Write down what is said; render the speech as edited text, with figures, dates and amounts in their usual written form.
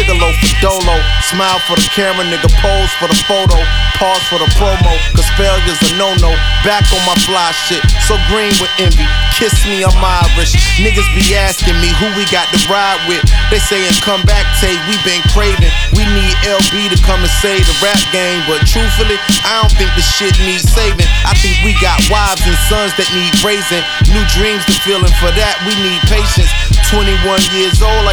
Sigalo for Dolo. Smile for the camera, nigga, pose for the photo. Pause for the promo, cause failure's a no-no. Back on my fly shit, so green with envy. Kiss me, I'm Irish. Niggas be asking me who we got to ride with. They sayin' come back, Tay, we been craving. We need LB to come and save the rap game. But truthfully, I don't think the shit needs saving. I think we got wives and sons that need raising. New dreams to feeling, for that we need patience. 21 years old,